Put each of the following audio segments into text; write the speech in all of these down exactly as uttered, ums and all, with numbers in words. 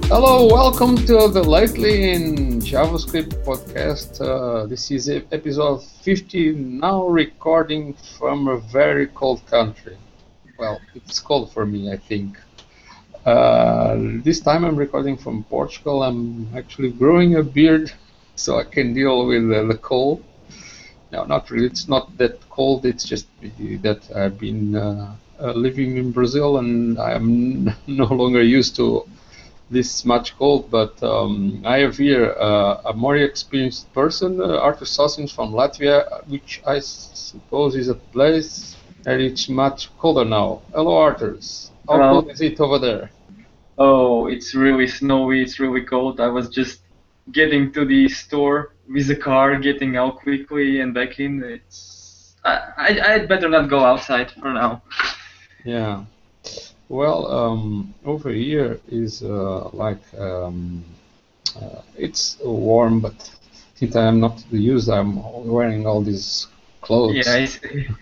Hello, welcome to the Lately in JavaScript podcast. Uh, this is episode fifty, now recording from a very cold country. Well, it's cold for me, I think. Uh, this time I'm recording from Portugal. I'm actually growing a beard so I can deal with uh, the cold. No, not really. It's not that cold. It's just that I've been uh, uh, living in Brazil and I'm no longer used to this much cold, but um, I have here uh, a more experienced person, uh, Artur Sosins from Latvia, which I suppose is a place and it's much colder now. Hello, Artur. How Hello. cold is it over there? Oh, it's really snowy, it's really cold. I was just getting to the store with the car, getting out quickly and back in. It's I, I I'd better not go outside for now. Yeah. Well, um, over here is uh, like um, uh, it's warm, but since I'm not used, I'm wearing all these clothes. Yeah, it's,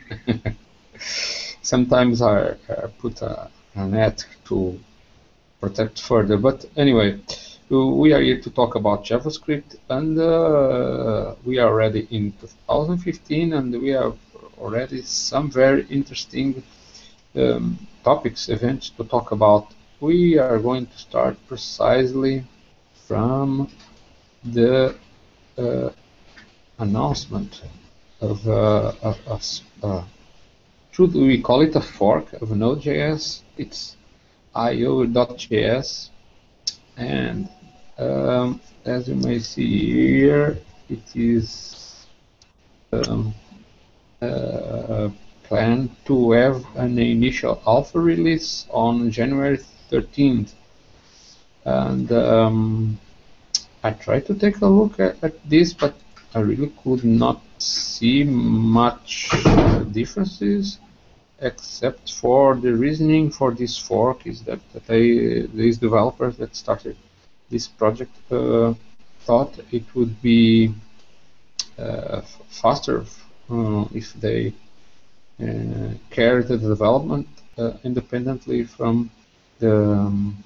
Sometimes I, I put a, a net to protect further. But anyway, we are here to talk about JavaScript, and uh, we are already in two thousand fifteen, and we have already some very interesting um, topics, events to talk about. We are going to start precisely from the uh, announcement of, uh, of, of uh, should we call it a fork of Node.js? It's I O dot J S, and um, as you may see here, it is um, uh, planned to have an initial alpha release on January thirteenth. And um, I tried to take a look at, at this, but I really could not see much differences, except for the reasoning for this fork is that, that they, these developers that started this project uh, thought it would be uh, faster uh, if they uh, carried the development uh, independently from the, um,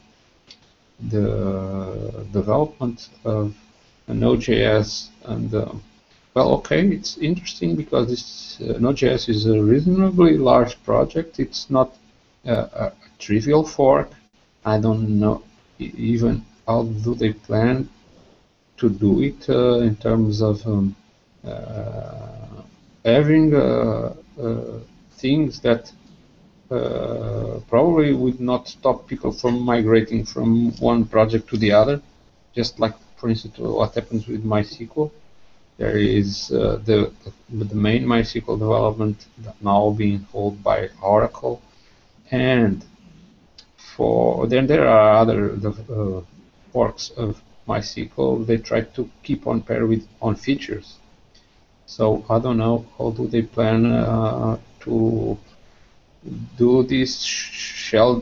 the development of Node.js. And uh, well, okay, it's interesting because this uh, Node.js is a reasonably large project. It's not uh, a trivial fork. I don't know even how do they plan to do it uh, in terms of um, uh, having uh, uh, things that uh, probably would not stop people from migrating from one project to the other, just like, for instance, what happens with MySQL. There is uh, the, the main MySQL development now being held by Oracle, and for then there are other uh, forks of MySQL. They try to keep on par with on features. So I don't know how do they plan uh, to do this shell.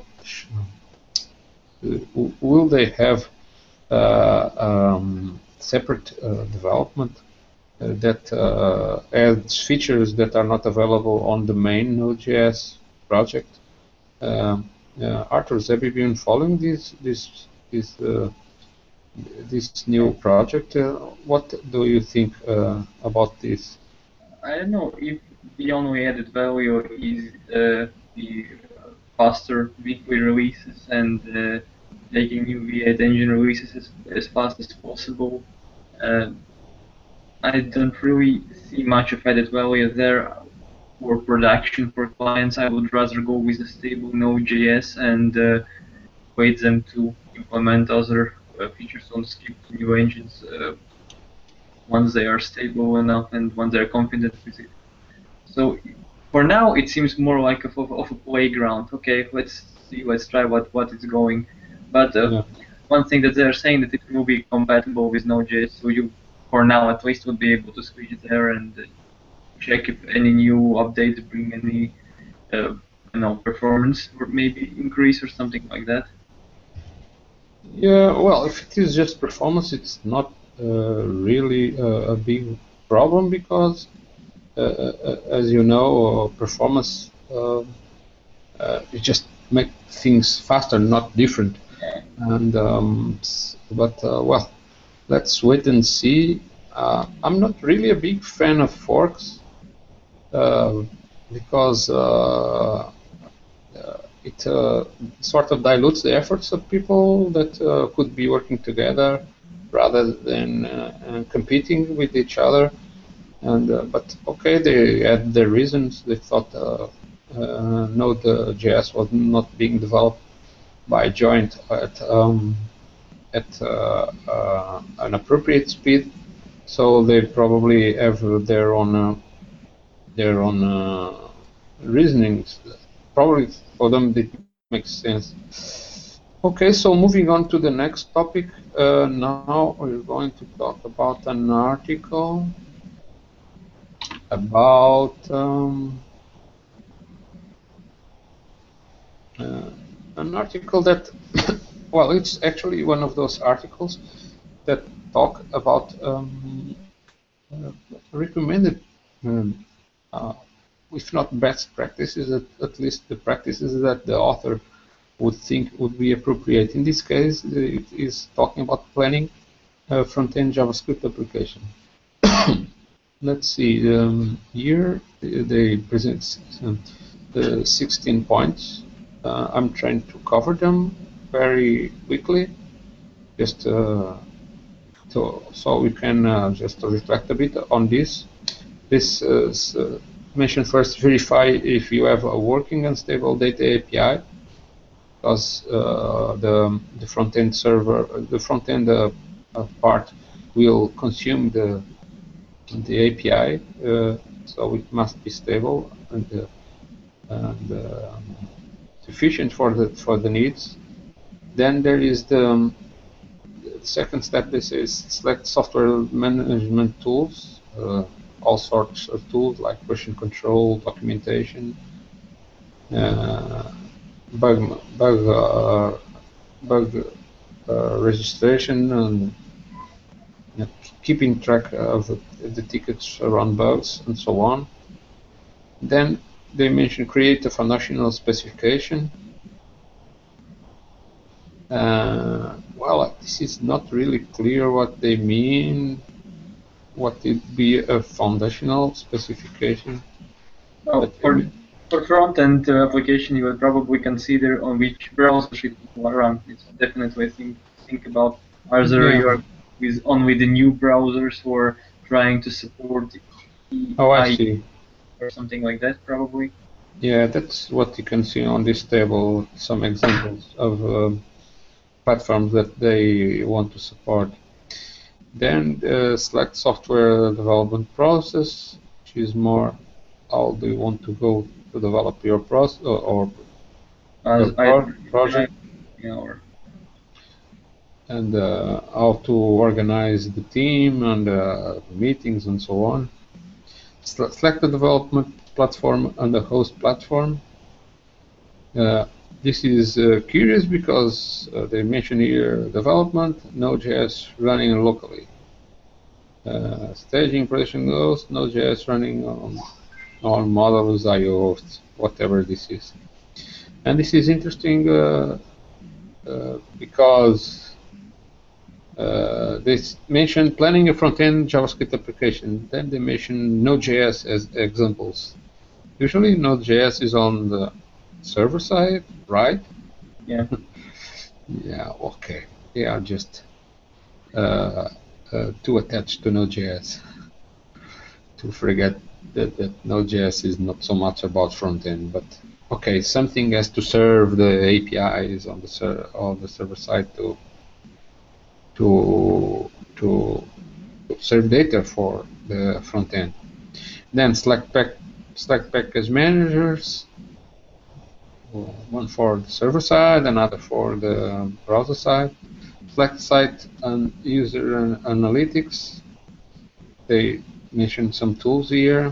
Will they have uh, um, separate uh, development Uh, that uh, adds features that are not available on the main Node.js project? Um, uh, Artur, have you been following this this this uh, this new project? Uh, what do you think uh, about this? I don't know if the only added value is uh, the faster weekly releases and uh, taking new V eight engine releases as, as fast as possible. Uh, I don't really see much of added value there. For production, for clients, I would rather go with a stable Node.js and uh, wait them to implement other uh, features on script new engines uh, once they are stable enough and once they're confident with it. So for now, it seems more like a, of a playground. Okay, let's see, let's try what what is going. But uh, Yeah. one thing that they're saying that it will be compatible with Node.js, so you, for now at least, would be able to switch there and uh, check if any new updates bring any, uh, you know, performance or maybe increase or something like that. Yeah. Well, if it is just performance, it's not uh, really uh, a big problem because, uh, uh, as you know, uh, performance uh, uh, it just make things faster, not different. And um, but uh, well, let's wait and see. Uh, I'm not really a big fan of forks uh, because uh, it uh, sort of dilutes the efforts of people that uh, could be working together rather than uh, competing with each other. And uh, but okay, they had their reasons. They thought uh, uh, Node.js was not being developed by joint at um, at uh, uh, an appropriate speed, so they probably have their own uh, their own uh, reasonings. Probably for them it makes sense. Okay, so moving on to the next topic. Uh, now we're going to talk about an article about um, uh, an article that, well, it's actually one of those articles that talk about um, uh, recommended, um, uh, if not best practices, at, at least the practices that the author would think would be appropriate. In this case, it is talking about planning a front-end JavaScript application. Let's see, um, here they present some, uh, sixteen points. Uh, I'm trying to cover them very quickly, just uh, to, so we can uh, just reflect a bit on this. This uh, uh, mention first, verify if you have a working and stable data A P I, because uh, the the front-end server, the front-end uh, part will consume the the A P I, uh, so it must be stable and, uh, and uh, sufficient for the for the needs. Then there is the, um, the second step. This is select software management tools, uh, all sorts of tools like version control, documentation, uh, bug bug uh, bug uh, registration, and you know, keeping track of the, the tickets around bugs and so on. Then they mention create a foundational specification. Uh, well, this is not really clear what they mean. What would be a foundational specification? Oh, for, for front-end uh, application, you would probably consider on which browser should you run. It's definitely a thing to think about. Either Yeah. you are with only the new browsers or trying to support Oh, I see. or something like that, probably. Yeah, that's what you can see on this table, some examples of uh, platforms that they want to support. Then uh, select software development process, which is more how do you want to go to develop your process or, or As pro project, yeah, or and uh, how to organize the team and uh, meetings and so on. Select the development platform and the host platform. Uh, this is uh, curious because uh, they mention here development, Node.js running locally. Uh, staging, production host, Node.js running on, on models, I O hosts, whatever this is. And this is interesting uh, uh, because uh, they mention planning a front-end JavaScript application. Then they mention Node.js as examples. Usually Node.js is on the server side, right? Yeah. Yeah, okay. They are just uh, uh, too attached to Node.js to forget that, that Node.js is not so much about front-end, but okay, something has to serve the A P Is on the ser on the server side to to to serve data for the front end. Then select pack select package managers, one for the server side, another for the browser side. Select site and user and analytics. They mention some tools here.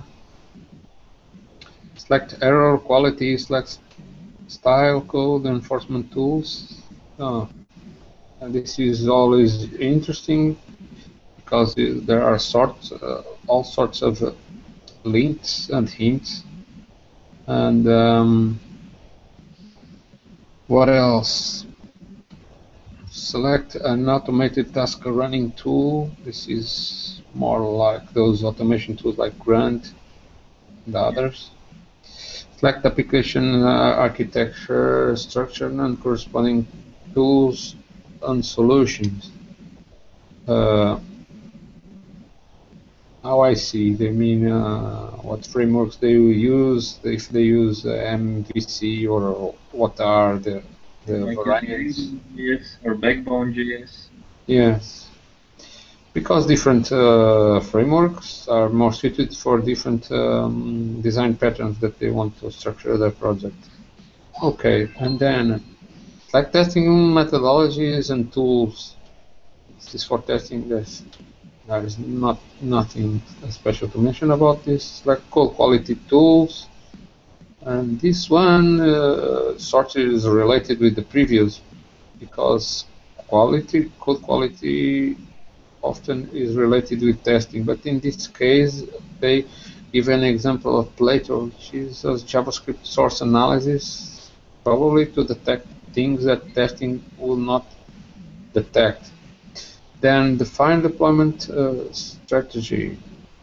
Select error quality, select style code enforcement tools. Oh, and this is always interesting because there are sorts, uh, all sorts of uh, links and hints. And um, what else? select an automated task running tool. This is more like those automation tools like Grunt and others. Select application uh, architecture, structure, and corresponding tools and solutions. Uh, how I see, they mean uh, what frameworks they use, if they use uh, M V C or what are the, the Like variants. J S or Backbone J S. Yes, because different uh, frameworks are more suited for different um, design patterns that they want to structure their project. Okay, and then like testing methodologies and tools. This is for testing. There's there is not nothing special to mention about this. Like code quality tools, and this one uh, sort of is related with the previous because quality code quality often is related with testing. But in this case, they give an example of Plato, which is a JavaScript source analysis, probably to detect things that testing will not detect. Then define deployment uh, strategy.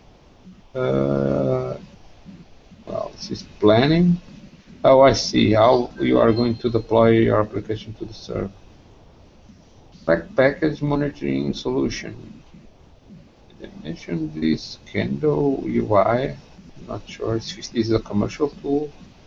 Uh, well, this is planning. Oh, I see how you are going to deploy your application to the server. Pack package monitoring solution. I mentioned this Kendo U I. I'm not sure if this is a commercial tool.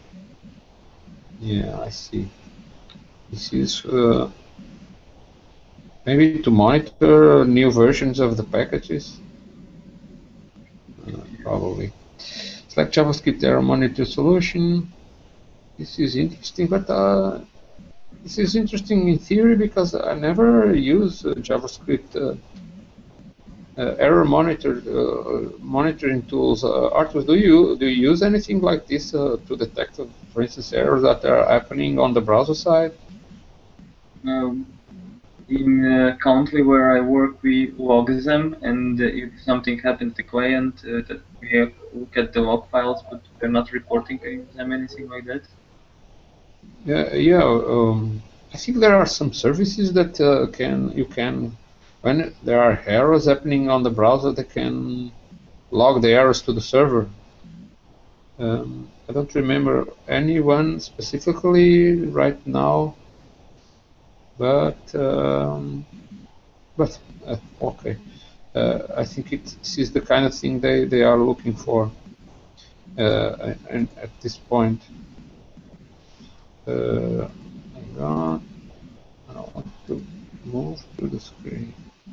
Yeah, I see. This is uh, maybe to monitor new versions of the packages. Uh, probably. It's like JavaScript error monitor solution. This is interesting, but uh, this is interesting in theory because I never use uh, JavaScript uh, uh, error monitor uh, monitoring tools. Uh, Arthur, do you do you use anything like this uh, to detect, uh, for instance, errors that are happening on the browser side? Um, in uh, Countly, where I work, we log them, and uh, if something happens to the client, uh, that we have to look at the log files, but we're not reporting them, anything like that. Yeah, yeah. Um, I think there are some services that uh, can you can, when there are errors happening on the browser, they can log the errors to the server. Um, I don't remember anyone specifically right now, but um, but uh, okay. Uh, I think it, this is the kind of thing they, they are looking for, uh, and at this point. Uh, hang on. I want to move to the screen.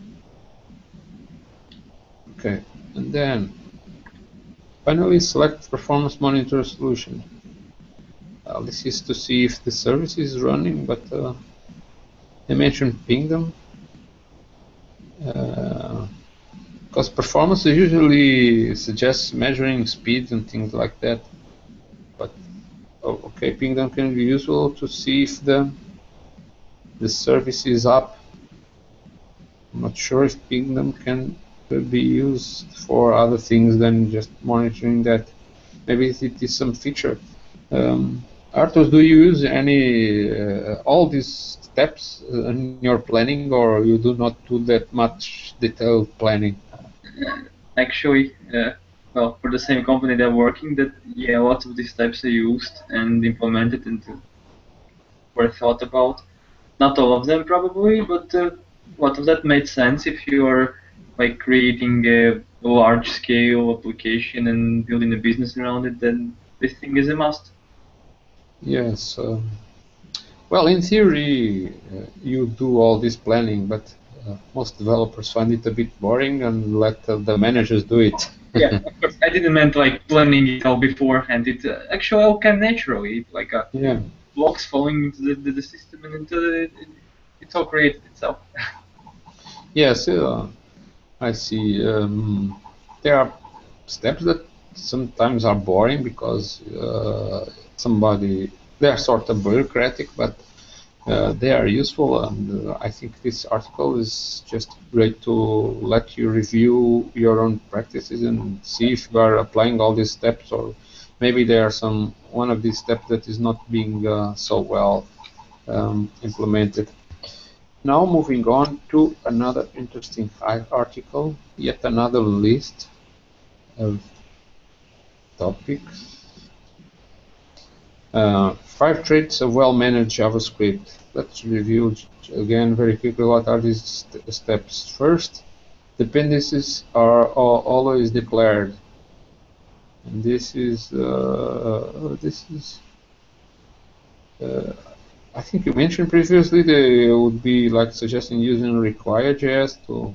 Okay, and then finally select performance monitor solution. Uh, this is to see if the service is running, but uh, I mentioned Pingdom. Uh, because performance usually suggests measuring speed and things like that. But oh, okay, Pingdom can be useful to see if the the service is up. I'm not sure if Pingdom can be used for other things than just monitoring that. Maybe it is some feature. Um, Arthur, do you use any uh, all these steps in your planning, or you do not do that much detailed planning? Actually, uh, well, for the same company they're working, that yeah, lots of these steps are used and implemented and were thought about. Not all of them probably, but uh, a lot of that made sense if you are like creating a large-scale application and building a business around it. Then this thing is a must. Yes. Um, well, in theory, uh, you do all this planning, but uh, most developers find it a bit boring and let uh, the managers do it. Yeah, of course. I didn't mean like planning it all beforehand. It uh, actually all came naturally, like a Yeah. blocks falling into the, the, the system, and into the, it, it's all created itself. Yes, uh, I see. Um, there are steps that sometimes are boring because uh, somebody, they are sort of bureaucratic, but uh, they are useful, and uh, I think this article is just great to let you review your own practices and see if you are applying all these steps, or maybe there are some one of these steps that is not being uh, so well um, implemented. Now moving on to another interesting article, yet another list of topics. Uh, five traits of well-managed JavaScript. Let's review again very quickly what are these st steps. First, dependencies are always declared. And this is uh, this is uh, I think you mentioned previously they would be like suggesting using require.js to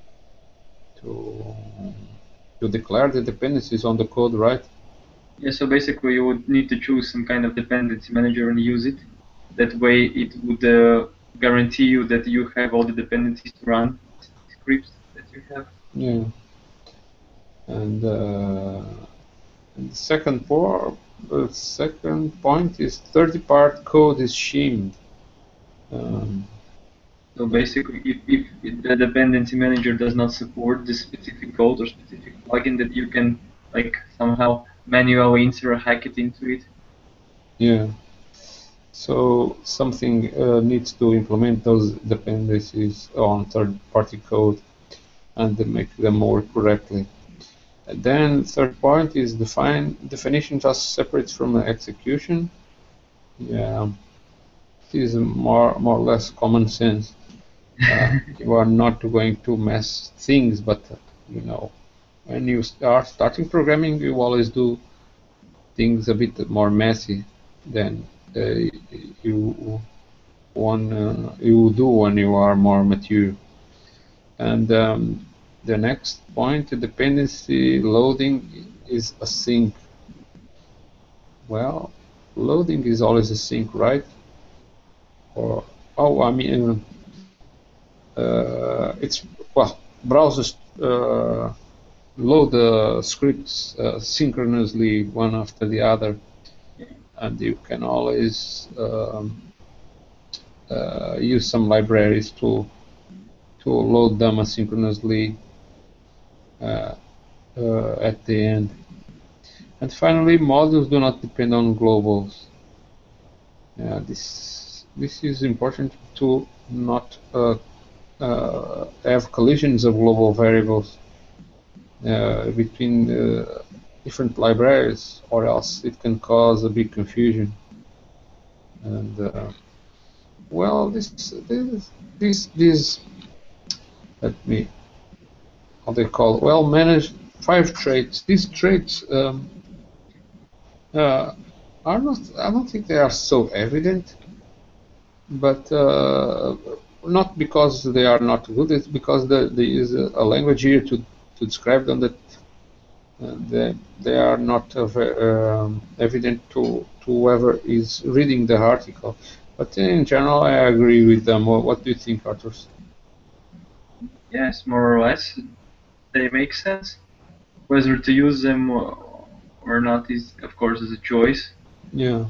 to to declare the dependencies on the code, right? Yeah, so basically you would need to choose some kind of dependency manager and use it. That way it would uh, guarantee you that you have all the dependencies to run scripts that you have. Yeah. And, uh, and the second part, the second point is third-part code is shamed. Um, so basically, if, if the dependency manager does not support this specific code or specific plugin, that you can like somehow manually insert or hack it into it. Yeah. So something uh, needs to implement those dependencies on third-party code and make them work correctly. And then third point is define definition just separate from execution. Yeah, it is more more or less common sense. Uh, you are not going to mess things, but uh, you know, when you start starting programming, you always do things a bit more messy than uh, you one uh, you do when you are more mature. And um, the next point, dependency loading is async. Well, loading is always async, right? Or oh, I mean, uh, it's well, browsers uh, load the scripts uh, synchronously one after the other, and you can always um, uh, use some libraries to to load them asynchronously uh, uh, at the end. And finally, modules do not depend on globals. Yeah, this this is important to not uh, uh, have collisions of global variables uh, between uh, different libraries, or else it can cause a big confusion. And uh, well, this this this this let me how they call it, well managed five traits. These traits um, uh, are not. I don't think they are so evident, but uh, not because they are not good. It's because the, there is a, a language here to to describe them that uh, they they are not uh, um, evident to to whoever is reading the article. But in general, I agree with them. What, what do you think, Arthur? Yes, more or less, they make sense. Whether to use them or not is, of course, is a choice. Yeah.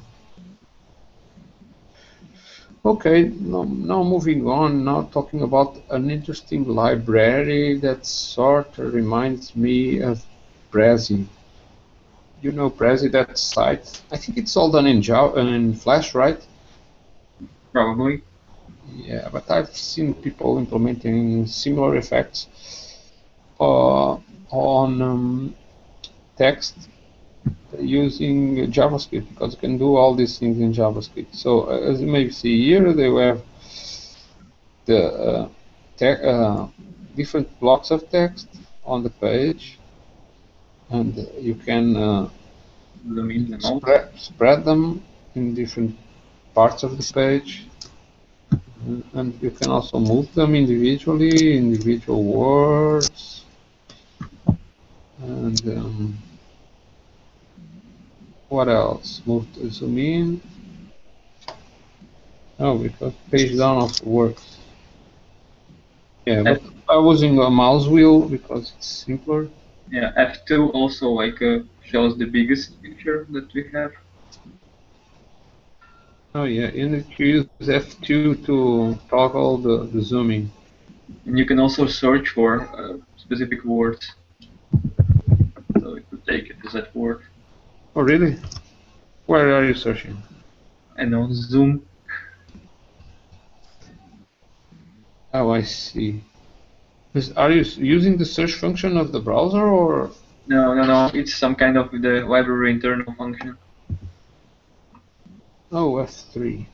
Okay, now, now moving on, now talking about an interesting library that sort of reminds me of Prezi. You know Prezi, that site? I think it's all done in Java, in Flash, right? Probably. Yeah, but I've seen people implementing similar effects uh, on um, text using JavaScript, because you can do all these things in JavaScript. So uh, as you may see here, they have the uh, uh, different blocks of text on the page, and you can uh, spread, spread them in different parts of the page, and you can also move them individually, individual words, and um, what else? Move to zoom in. Oh, because page down also works. Yeah, but I was using a mouse wheel because it's simpler. Yeah, F two also like uh, shows the biggest picture that we have. Oh yeah, and you use F two to toggle the, the zooming. And you can also search for uh, specific words. So it could take it as that word. Oh really? Where are you searching? And on Zoom. Oh, I see. Is, are you s- using the search function of the browser or? No, no, no. It's some kind of the library internal function. Oh, F three.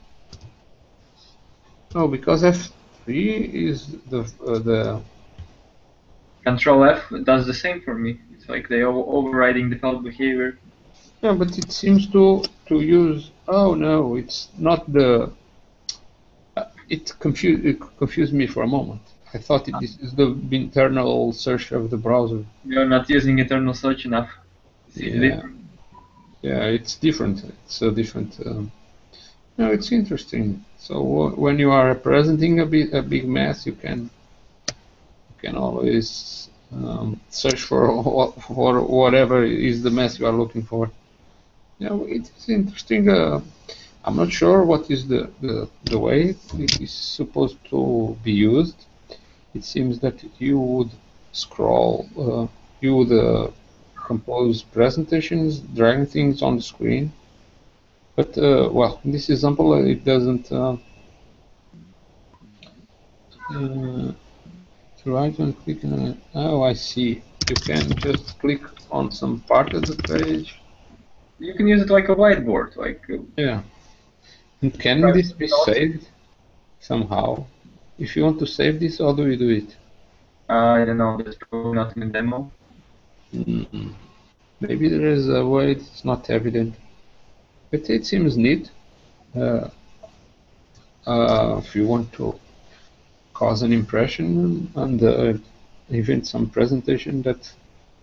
Oh, because F three is the uh, the. Control F does the same for me. It's like they are overriding default behavior. Yeah, but it seems to to use. Oh no, it's not the. Uh, it confused it confused me for a moment. I thought it, this is the internal search of the browser. You're not using internal search enough. See the Yeah, difference? yeah, it's different. It's a different. Um, no, it's interesting. So uh, when you are representing a big a big mass, you can you can always um, search for what, for whatever is the mass you are looking for. Yeah, it is interesting. Uh, I'm not sure what is the, the, the way it is supposed to be used. It seems that you would scroll, uh, you would uh, compose presentations, dragging things on the screen. But, uh, well, in this example, uh, it doesn't. Uh, uh, to right and click on it. Oh, I see. You can just click on some part of the page. You can use it like a whiteboard, like. Uh, Yeah. And can this be saved somehow? If you want to save this, how do you do it? I don't know. That's probably not in the demo. Mm, maybe there is a way it's not evident, but it seems neat. Uh, uh, if you want to cause an impression and uh, even some presentation that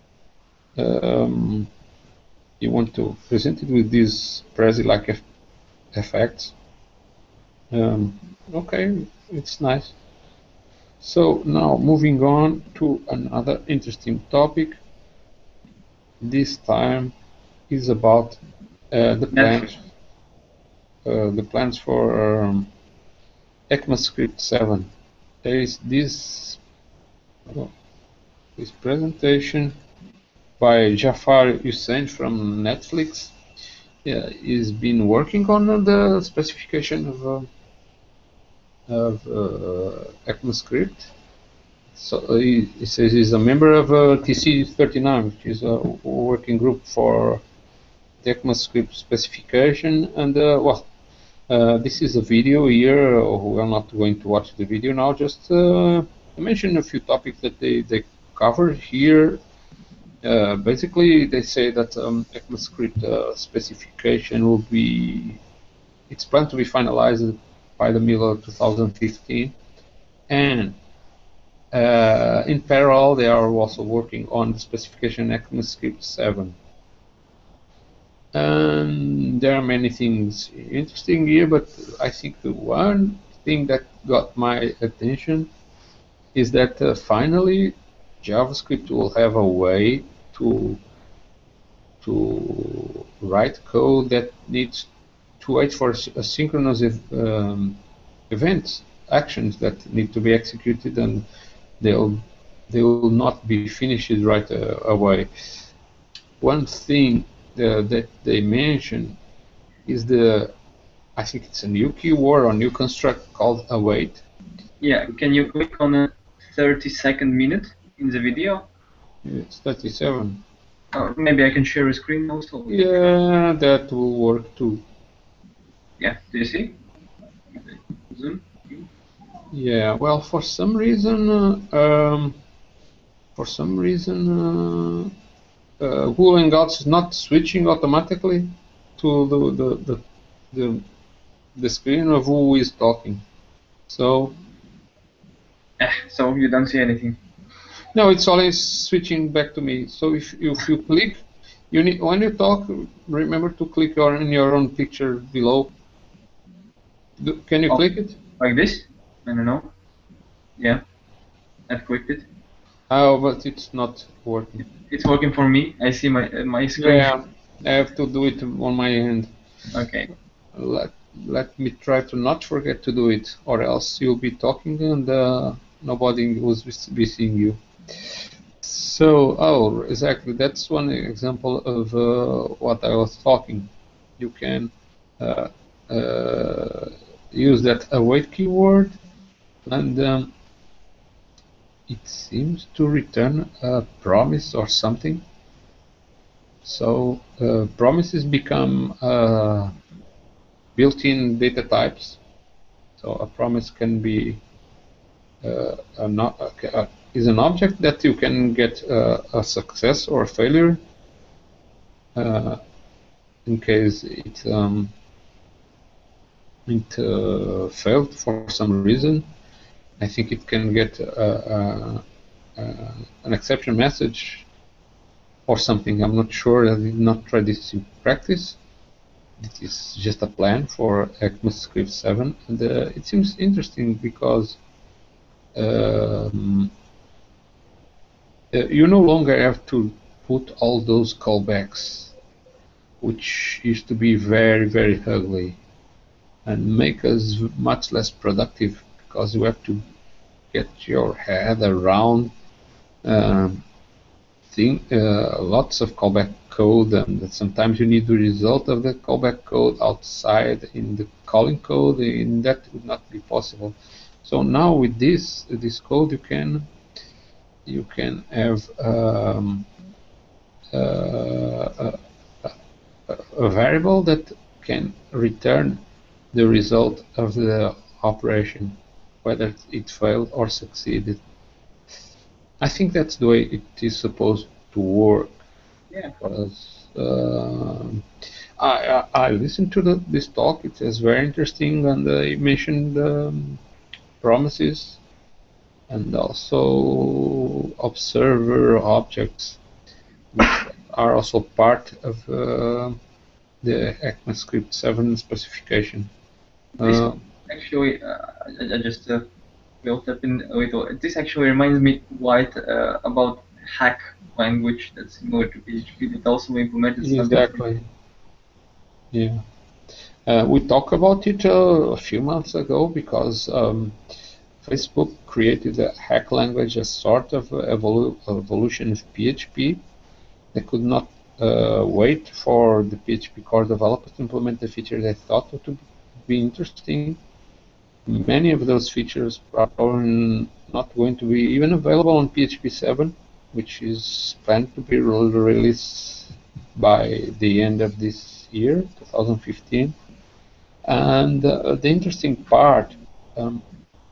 um, you want to present it with these Prezi-like eff effects. Um, okay, it's nice. So now moving on to another interesting topic. This time is about uh, the Netflix. plans, uh, the plans for um, ECMAScript seven. There is this oh, this presentation by Jafar Hussain from Netflix. Yeah, he's been working on the specification of uh, of uh, ECMAScript. So uh, he, he says he's a member of uh, T C thirty-nine, which is a working group for the ECMAScript specification. And uh, well, uh, this is a video here. Uh, we are not going to watch the video now. Just uh, mention a few topics that they they cover here. Uh, basically, they say that um, ECMAScript uh, specification will be it's planned to be finalized by the middle of two thousand fifteen, and Uh, in parallel, they are also working on the specification ECMAScript seven. And there are many things interesting here, but I think the one thing that got my attention is that uh, finally JavaScript will have a way to to write code that needs to wait for asynchronous um, events, actions that need to be executed, and they'll they will not be finished right uh, away. One thing uh, that they mention is the I think it's a new keyword or new construct called await. Yeah. Can you click on a thirty second minute in the video? It's thirty-seven. Or maybe I can share a screen also. Yeah, that will work too. Yeah. Do you see? Zoom. Yeah. Well, for some reason, uh, um, for some reason, uh, uh, Google Hangouts is not switching automatically to the the the, the, the screen of who is talking. So Eh, so you don't see anything. no, it's always switching back to me. So if if you click, you need when you talk, remember to click on in your own picture below. Do, can you Oh, click it? like this? I don't know. Yeah. I've clicked it. Oh, but it's not working. It's working for me. I see my uh, my screen. Yeah, I have to do it on my end. Okay. Let let me try to not forget to do it, or else you'll be talking and uh, nobody will be seeing you. So, oh, exactly. That's one example of uh, what I was talking. You can uh, uh, use that await keyword, and um, it seems to return a promise or something. So uh, promises become uh, built-in data types. So a promise can be uh, a no uh, is an object that you can get uh, a success or a failure uh, in case it um, it uh, failed for some reason. I think it can get uh, uh, uh, an exception message or something. I'm not sure. I did not try this in practice. It is just a plan for ECMAScript seven, and uh, it seems interesting because um, uh, you no longer have to put all those callbacks, which used to be very, very ugly and make us much less productive because you have to get your head around um, thing, uh, lots of callback code, and sometimes you need the result of the callback code outside in the calling code, and that would not be possible. So now with this this code, you can you can have um, uh, a, a variable that can return the result of the operation, whether it failed or succeeded. I think that's the way it is supposed to work. Yeah. Because uh, I, I I listened to the, this talk. It was very interesting, and they mentioned um, promises and also observer objects, which are also part of uh, the ECMAScript seven specification. This Uh, actually, uh, I, I just uh, built up in a little. This actually reminds me quite uh, about Hack language that's similar to P H P that also implemented something. exactly. Yeah. Uh, we talked about it uh, a few months ago because um, Facebook created a hack language as sort of evolu evolution of P H P. They could not uh, wait for the P H P core developers to implement the feature they thought would be interesting. Many of those features are probably not going to be even available on P H P seven, which is planned to be re released by the end of this year, two thousand fifteen. And uh, the interesting part um,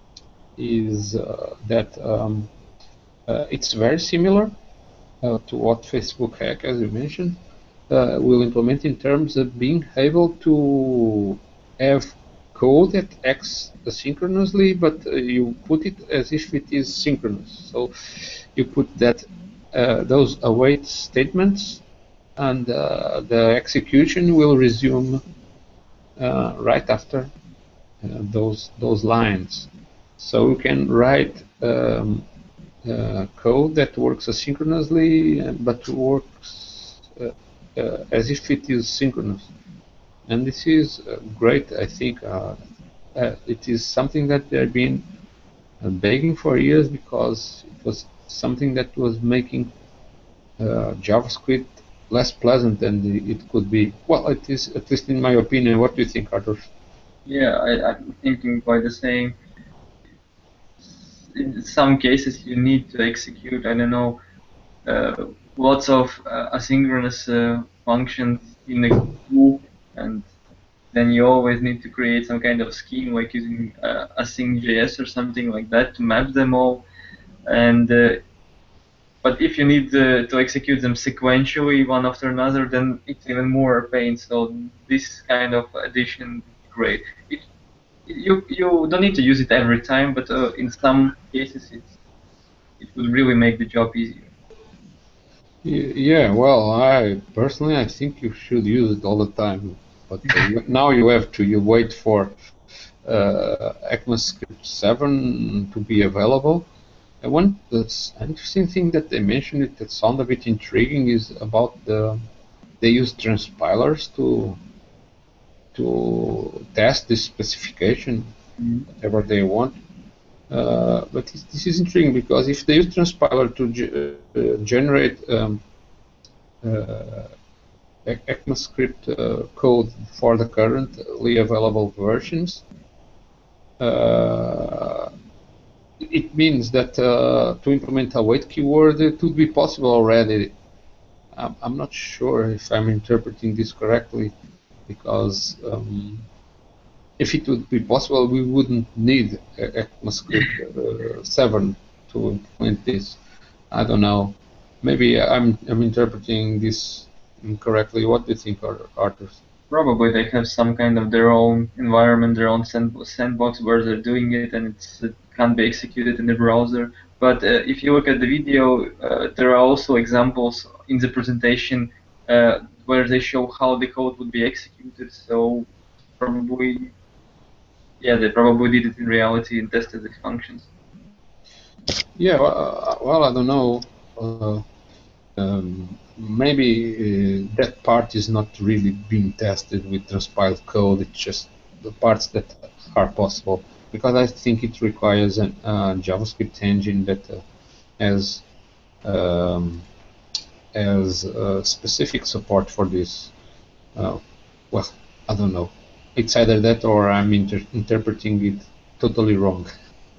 is uh, that um, uh, it's very similar uh, to what Facebook Hack, as you mentioned, uh, will implement in terms of being able to have code that acts asynchronously, but uh, you put it as if it is synchronous. So you put that uh, those await statements, and uh, the execution will resume uh, right after uh, those those lines. So you can write um, uh, code that works asynchronously, but works uh, uh, as if it is synchronous. And this is uh, great, I think. Uh, uh, it is something that they've been uh, begging for years because it was something that was making uh, JavaScript less pleasant than the, it could be. Well, it is, at least in my opinion. What do you think, Arthur? Yeah, I, I'm thinking quite the same. In some cases, you need to execute, I don't know, uh, lots of uh, asynchronous uh, functions in a group, and then you always need to create some kind of scheme, like using uh, async.js or something like that to map them all. And uh, but if you need uh, to execute them sequentially, one after another, then it's even more pain. So this kind of addition, great. It, you you don't need to use it every time, but uh, in some cases, it's it would really make the job easier. Yeah, well, I personally I think you should use it all the time. But uh, you, now you have to you wait for uh, ECMAScript seven to be available. And one that's interesting thing that they mentioned it that sounded a bit intriguing is about the they use transpilers to to test this specification, Mm-hmm. whatever they want. Uh, but this, this is intriguing because if they use transpiler to ge uh, generate um, uh, ECMAScript uh, code for the currently available versions, uh, it means that uh, to implement a wait keyword, it would be possible already. I'm, I'm not sure if I'm interpreting this correctly, because um, if it would be possible, we wouldn't need ECMAScript uh, seven to implement this. I don't know. Maybe I'm, I'm interpreting this incorrectly. What do you think, Arthur? Probably they have some kind of their own environment, their own sandbox where they're doing it, and it's, it can't be executed in the browser. But uh, if you look at the video, uh, there are also examples in the presentation uh, where they show how the code would be executed. So probably, yeah, they probably did it in reality and tested the functions. Yeah, well, well I don't know. Uh, um, maybe uh, that part is not really being tested with transpiled code. It's just the parts that are possible, because I think it requires a uh, JavaScript engine that uh, has um, has uh, specific support for this. Uh, well, I don't know. It's either that or I'm inter interpreting it totally wrong.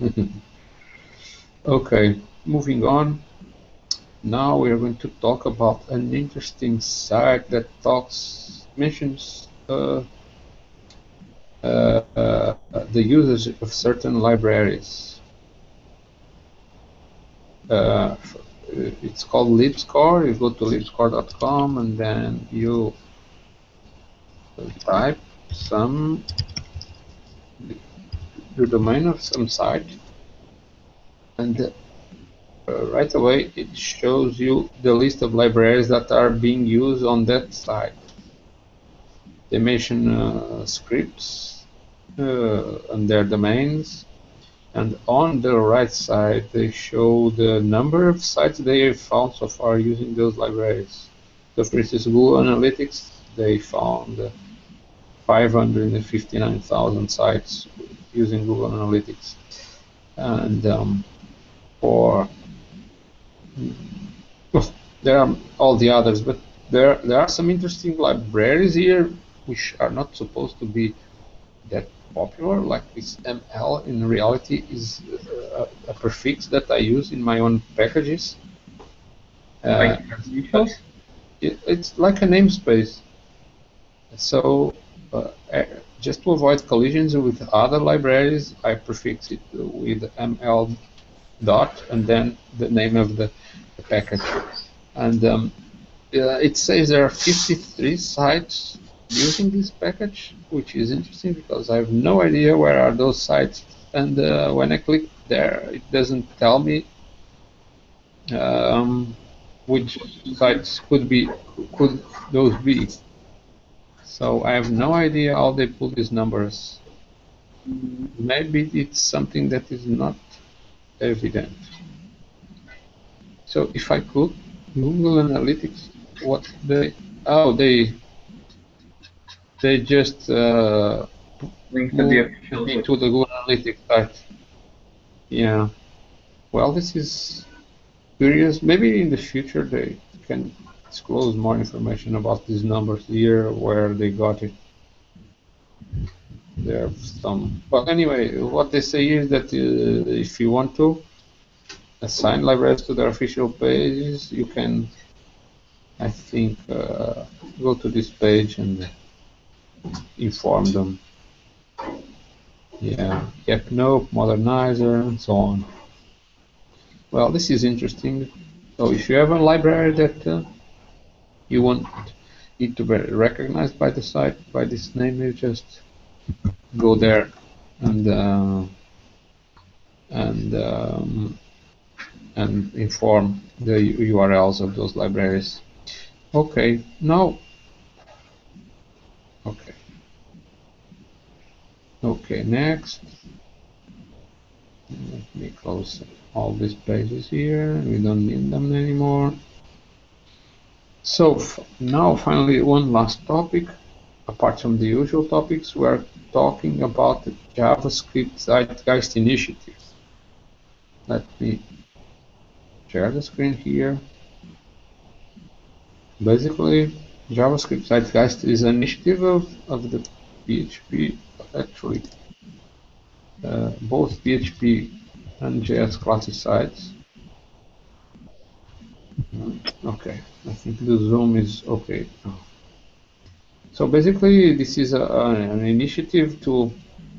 Okay, moving on. Now we are going to talk about an interesting site that talks mentions uh, uh, uh, the usage of certain libraries. Uh, it's called libscore. You go to libscore dot com and then you type some the domain of some site, and uh, right away it shows you the list of libraries that are being used on that site. They mention uh, scripts uh, and their domains, and on the right side they show the number of sites they have found so far using those libraries. So for instance, Google Analytics, they found uh, five hundred fifty-nine thousand sites using Google Analytics. And um, for well, there are all the others, but there there are some interesting libraries here which are not supposed to be that popular, like this M L. In reality, is a, a prefix that I use in my own packages. Uh, like it, it's like a namespace. So uh, just to avoid collisions with other libraries, I prefix it with M L dot and then the name of the, the package. And um, uh, it says there are fifty-three sites using this package, which is interesting because I have no idea where are those sites. And uh, when I click there, it doesn't tell me um, which sites could be could those be. So I have no idea how they pull these numbers. Maybe it's something that is not evident. So if I could, Google Analytics, what they, oh, they, they just uh, link to the official into the Google Analytics site. Yeah. Well, this is curious. Maybe in the future they can disclose more information about these numbers here, where they got it. There are some. But anyway, what they say is that uh, if you want to assign libraries to their official pages, you can, I think, uh, go to this page and inform them. Yeah, yep, nope, modernizer, and so on. Well, this is interesting. So if you have a library that uh, you want it to be recognized by the site by this name, you just go there and uh, and um, and inform the U R Ls of those libraries. Okay, now, okay, okay, next. Let me close all these pages here. We don't need them anymore. So now, finally, one last topic. Apart from the usual topics, we're talking about the JavaScript Zeitgeist initiative. Let me share the screen here. Basically, JavaScript Zeitgeist is an initiative of, of the P H P, actually, uh, both P H P and J S classes sites. Okay, I think the zoom is okay. So basically, this is a, an initiative to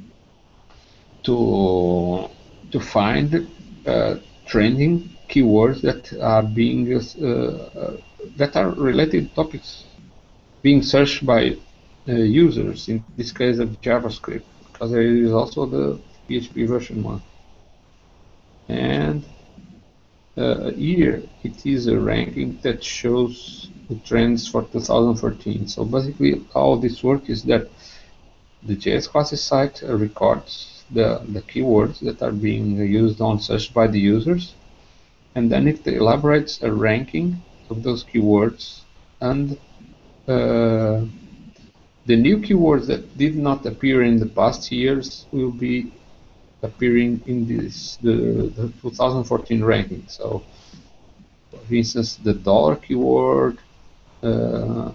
to to find uh, trending keywords that are being uh, that are related topics being searched by uh, users. In this case, of JavaScript, because there is also the P H P version one. And uh, here it is a ranking that shows the trends for two thousand fourteen. So basically, how this works is that the J S classes site records the, the keywords that are being used on search by the users, and then it elaborates a ranking of those keywords, and uh, the new keywords that did not appear in the past years will be appearing in this the, the two thousand fourteen ranking. So, for instance, the dollar keyword uh,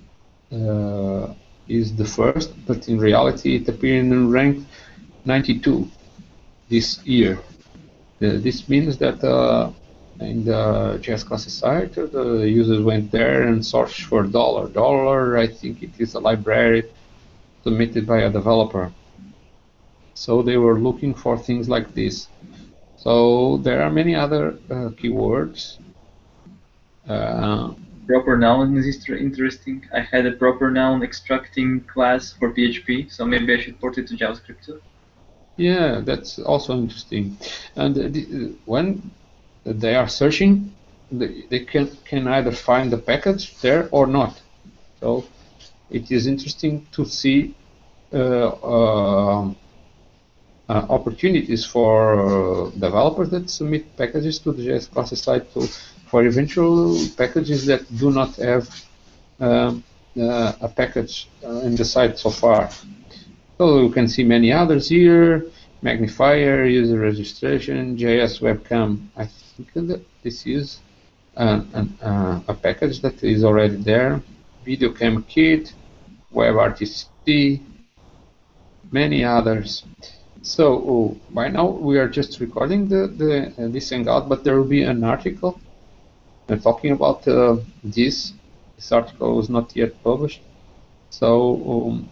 uh, is the first, but in reality it appeared in rank ninety-two this year. Uh, this means that uh, in the J S classes site, uh, the users went there and searched for dollar. Dollar, I think it is a library submitted by a developer. So they were looking for things like this. So there are many other uh, keywords. Uh, Proper noun is interesting. I had a proper noun extracting class for P H P, so maybe I should port it to JavaScript too. Yeah, that's also interesting. And the, when they are searching, they, they can, can either find the package there or not. So it is interesting to see uh, uh, uh, opportunities for uh, developers that submit packages to the J S classes site to, for eventual packages that do not have um, uh, a package uh, in the site so far. So you can see many others here: magnifier, user registration, J S webcam. I think that this is an, an, uh, a package that is already there. Video cam kit, WebRTC, many others. So oh, by now we are just recording the, the uh, this hangout, but there will be an article uh, talking about uh, this. This article was not yet published, so um,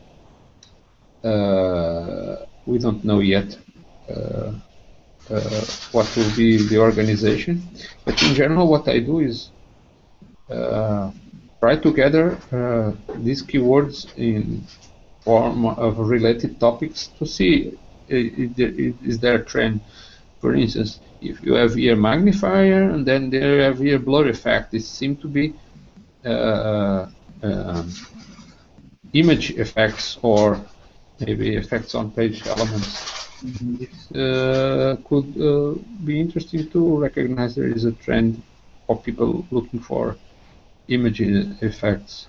uh, we don't know yet uh, uh, what will be the organization. But in general, what I do is uh, try to gather uh, these keywords in form of related topics to see is there a trend. For instance, if you have here magnifier and then there you have here blur effect, this seems to be uh, uh, image effects or maybe effects on page elements. Mm-hmm. It uh, could uh, be interesting to recognize there is a trend of people looking for image effects.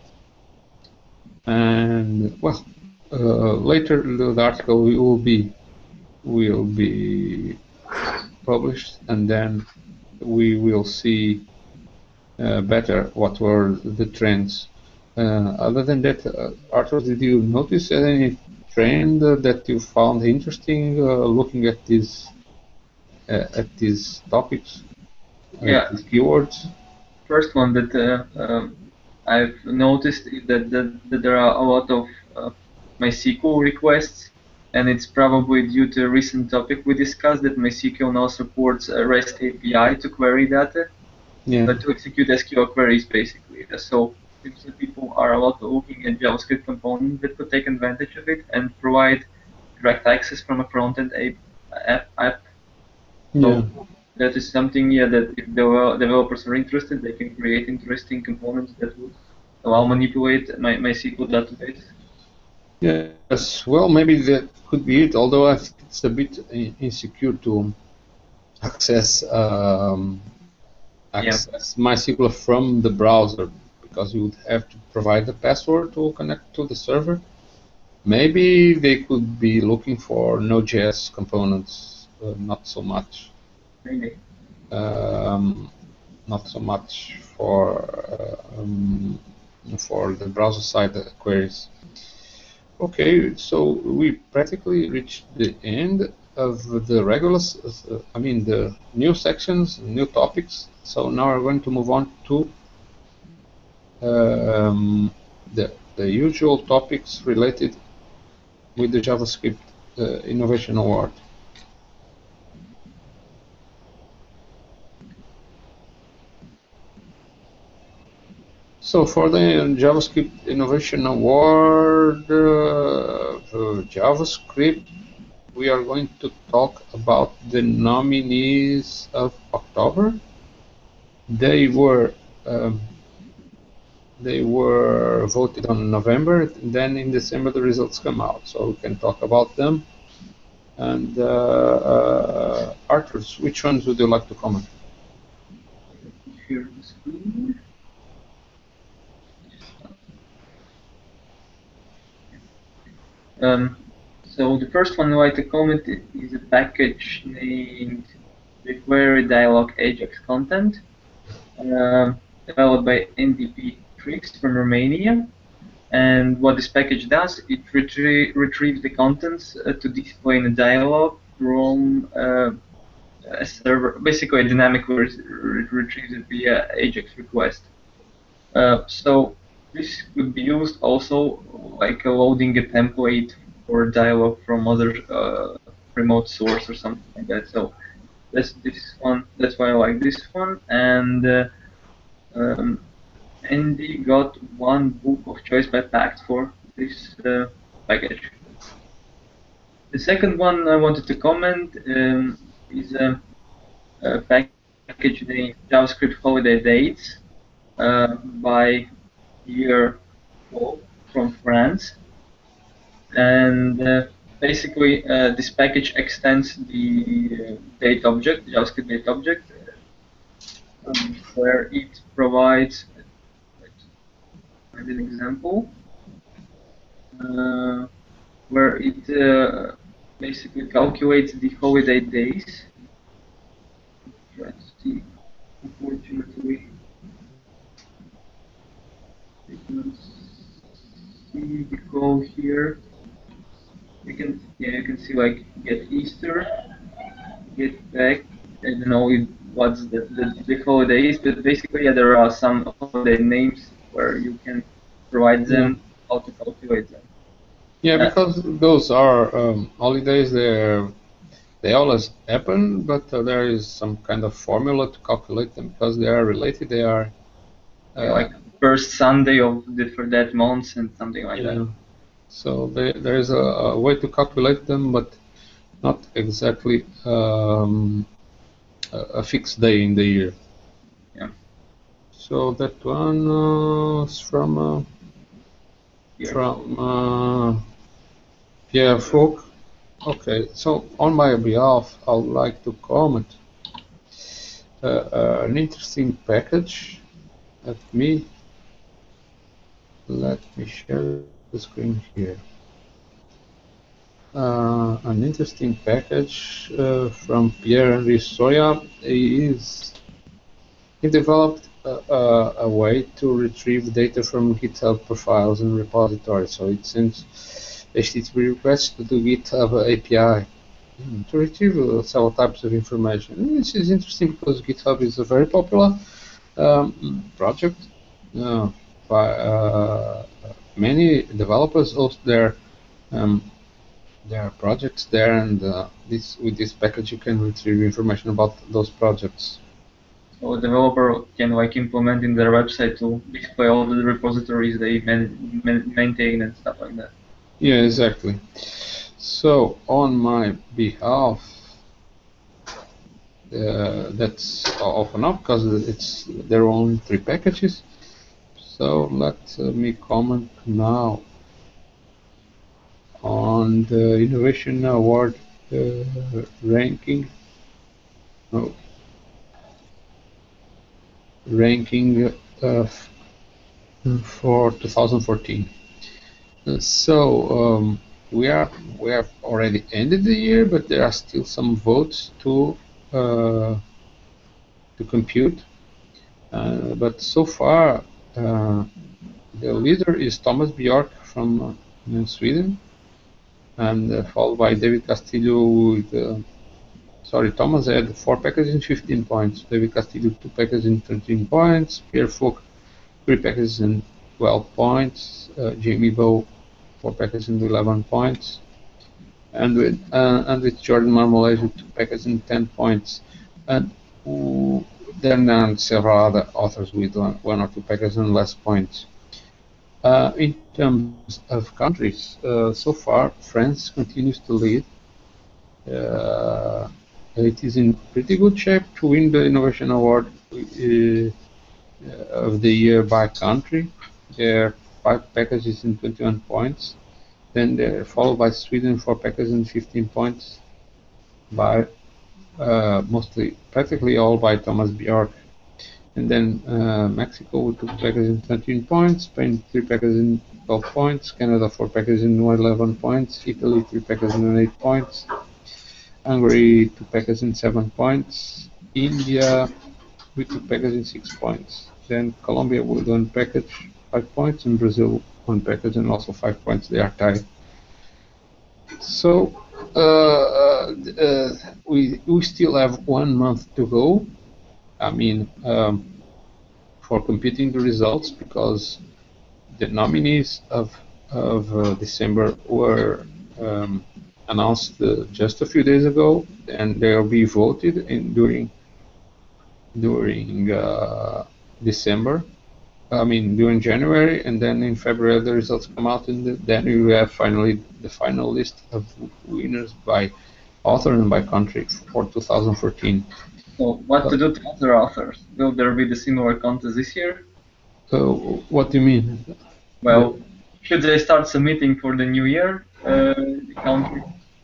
And well, uh, later the article will be will be published, and then we will see uh, better what were the trends. Uh, other than that, uh, Arthur, did you notice any trend uh, that you found interesting uh, looking at these uh, at these topics? Yeah, these keywords. First one that uh, um, I've noticed is that, that, that there are a lot of uh, MySQL requests, and it's probably due to a recent topic we discussed that MySQL now supports a REST A P I to query data, yeah. but to execute S Q L queries basically. So people are a lot looking at JavaScript components that could take advantage of it and provide direct access from a front-end app. app. So yeah. that is something, yeah, that if the developers are interested, they can create interesting components that would allow manipulate my MySQL database. Yes, well, maybe that could be it. Although I think it's a bit insecure to access um, access yeah. MySQL from the browser, because you would have to provide the password to connect to the server. Maybe they could be looking for Node.js components, uh, not so much. Maybe. Um, not so much for uh, um, for the browser side queries. Okay, so we practically reached the end. of the regular, uh, I mean the new sections, new topics. So now we're going to move on to um, the, the usual topics related with the JavaScript uh, Innovation Award. So for the JavaScript Innovation Award, uh, JavaScript, we are going to talk about the nominees of October. They were um, they were voted on November. Then in December the results come out, so we can talk about them. And uh, uh, Arthur, which ones would you like to comment? Share the screen. Um, so the first one I'd like to comment is a package named the Query Dialog Ajax Content, uh, developed by N D P Tricks from Romania. And what this package does, it retrie retrieves the contents uh, to display in a dialog from uh, a server, basically a dynamic re re retrieves it via Ajax request. Uh, so this could be used also like uh, loading a template or dialog from other uh, remote source or something like that. So that's this one. That's why I like this one. And uh, um, Andy got one book of choice by Pact for this uh, package. The second one I wanted to comment um, is a, a package named JavaScript Holiday Dates uh, by Pierre from France. And uh, basically, uh, this package extends the uh, date object, JavaScript date object, um, where it provides an example uh, where it uh, basically calculates the holiday days. Try to see. Unfortunately, you can see the code here. You can, yeah, you can see like get Easter, get back. I don't know what's the, the, the holidays, but basically, yeah, there are some holiday names where you can provide them, how to calculate them. Yeah, because those are um, holidays. They they always happen, but uh, there is some kind of formula to calculate them because they are related. They are uh, yeah, like first Sunday of the, for that month and something like yeah. that. So they, there is a, a way to calculate them, but not exactly um, a, a fixed day in the year. Yeah. So that one uh, is from uh, Pierre. from uh, Pierre Folk. Okay, so on my behalf, I would like to comment uh, uh, an interesting package. Let me let me share the screen here. Uh, an interesting package uh, from Pierre-Henri Soya. He is he developed a, a, a way to retrieve data from GitHub profiles and repositories. So it sends H T T P requests to the GitHub A P I to retrieve uh, several types of information. This is interesting because GitHub is a very popular um, project. Uh, by uh, many developers host their um, their projects there, and uh, this with this package you can retrieve information about those projects. So a developer can like implement in their website to display all the repositories they man man maintain and stuff like that. Yeah, exactly. So on my behalf, uh, that's open up because it's there are only three packages. So let uh, me comment now on the Innovation Award uh, ranking. Oh. Ranking uh, for two thousand fourteen. Uh, so um, we are we have already ended the year, but there are still some votes to uh, to compute. Uh, but so far, uh, the leader is Thomas Bjork from uh, Sweden. and uh, followed by David Castillo with, uh, sorry, Thomas had four packages in fifteen points, David Castillo two packages in thirteen points, Pierre Fouque three packages in twelve points, uh, Jamie Bow four packages in eleven points, and with uh, and with Jordan Marmolejo with two packages in ten points, and uh, then uh, several other authors with one, one or two packages and less points. Uh, in terms of countries, uh, so far France continues to lead. Uh, it is in pretty good shape to win the Innovation Award uh, of the year by country. There are five packages in twenty-one points. Then they're followed by Sweden, four packages in fifteen points, by uh, mostly, practically all by Thomas Bjork. And then uh, Mexico with two packages in thirteen points, Spain three packages in twelve points, Canada four packages in eleven points, Italy three packages in eight points, Hungary two packages in seven points, India with two packages in six points. Then Colombia with one package, five points, and Brazil one package and also five points. They are tied. So uh, uh, we we still have one month to go. I mean, um, for computing the results, because the nominees of of uh, December were um, announced uh, just a few days ago, and they will be voted in during during uh, December. I mean, during January, and then in February the results come out, and the, then you have finally the final list of winners by author and by country for two thousand fourteen. So, what to do to other authors? Will there be the similar contest this year? So, what do you mean? Well, yeah. Should they start submitting for the new year? Uh, the country?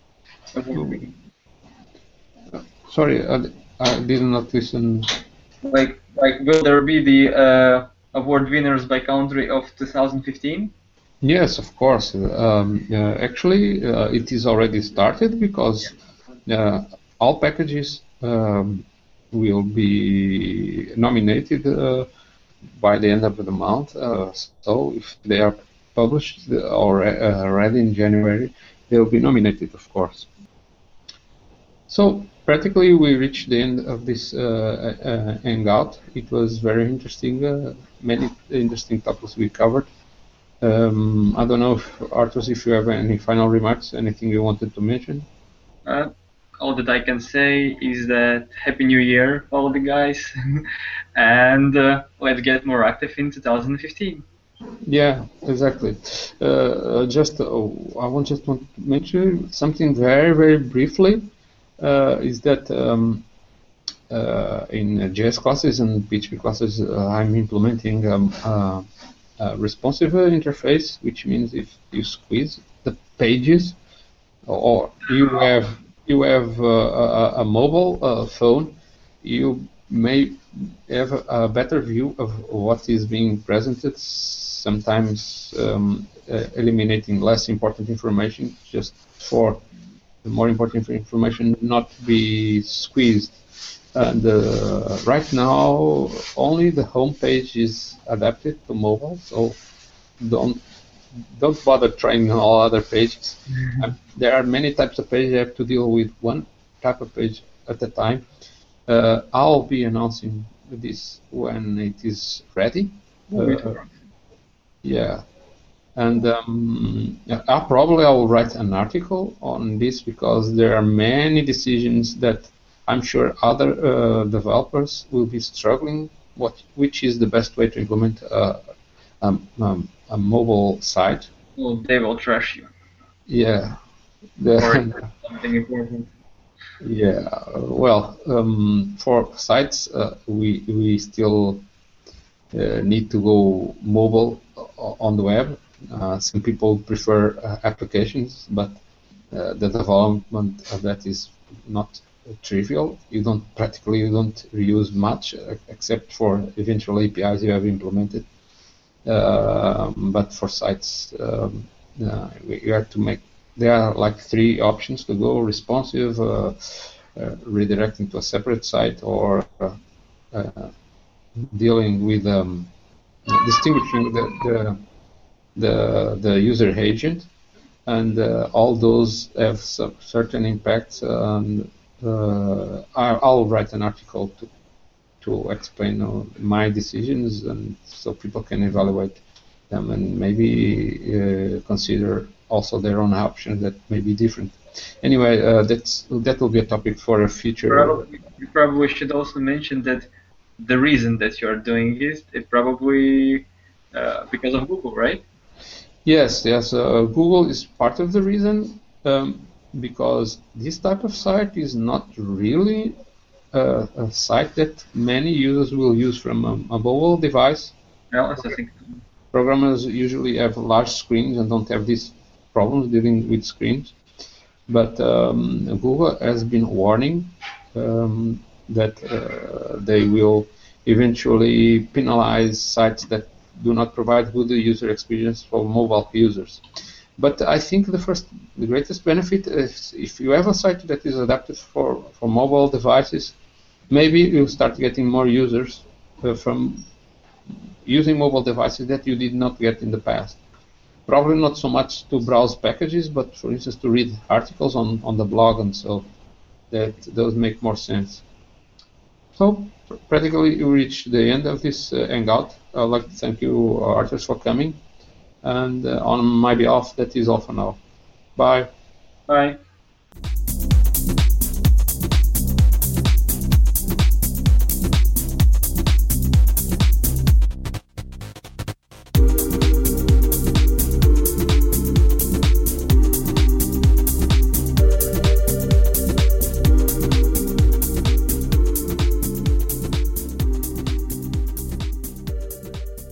Sorry, I, I did not listen. Like, like, will there be the uh, award winners by country of two thousand fifteen? Yes, of course. Um, uh, actually, uh, it is already started because uh, all packages um, will be nominated uh, by the end of the month. Uh, so if they are published or uh, ready in January, they will be nominated, of course. So practically, we reached the end of this uh, uh, hangout. It was very interesting. Uh, many interesting topics we covered. Um, I don't know, if, Arthur, if you have any final remarks, anything you wanted to mention? Uh, all that I can say is that Happy New Year, all the guys, and uh, let's get more active in two thousand fifteen. Yeah, exactly. Uh, just, uh, I want just want to mention something very, very briefly. Uh, is that um, uh, in J S classes and P H P classes, uh, I'm implementing um, uh, a responsive interface, which means if you squeeze the pages, or you have you have uh, a, a mobile uh, phone, you may have a better view of what is being presented. Sometimes um, uh, eliminating less important information just for the more important information not be squeezed. And uh, right now, only the home page is adapted to mobile, so don't don't bother trying all other pages. Mm-hmm. uh, there are many types of pages. You have to deal with one type of page at a time. Uh, I'll be announcing this when it is ready. Uh, yeah. And um, I probably I will write an article on this because there are many decisions that I'm sure other uh, developers will be struggling. What, which is the best way to implement uh, um, um, a mobile site? Well, they will trash you. Yeah. The, or something important. Yeah. Well, um, for sites, uh, we we still uh, need to go mobile on the web. Uh, some people prefer uh, applications, but uh, the development of that is not uh, trivial. You don't practically you don't reuse much uh, except for eventual A P Is you have implemented. Uh, but for sites, um, uh, you have to make. There are like three options to go: responsive, uh, uh, redirecting to a separate site, or uh, uh, dealing with um, distinguishing the, the the the user agent. and uh, all those have some certain impacts. And uh, I'll write an article to to explain uh, my decisions, and so people can evaluate them and maybe uh, consider also their own options that may be different. Anyway, uh, that's that will be a topic for a future. Probably, you probably should also mention that the reason that you are doing it is probably uh, because of Google, right? Yes, yes. Uh, Google is part of the reason, um, because this type of site is not really uh, a site that many users will use from a, a mobile device. Well, that's the thing. Programmers usually have large screens and don't have these problems dealing with screens. But um, Google has been warning um, that uh, they will eventually penalize sites that do not provide good user experience for mobile users. But I think the first, the greatest benefit is if you have a site that is adapted for, for mobile devices, maybe you'll start getting more users uh, from using mobile devices that you did not get in the past. Probably not so much to browse packages, but for instance to read articles on, on the blog, and so that those make more sense. So practically we reached the end of this uh, Hangout. I'd like to thank you, Arthur, for coming. And uh, on my behalf, that is all for now. Bye. Bye.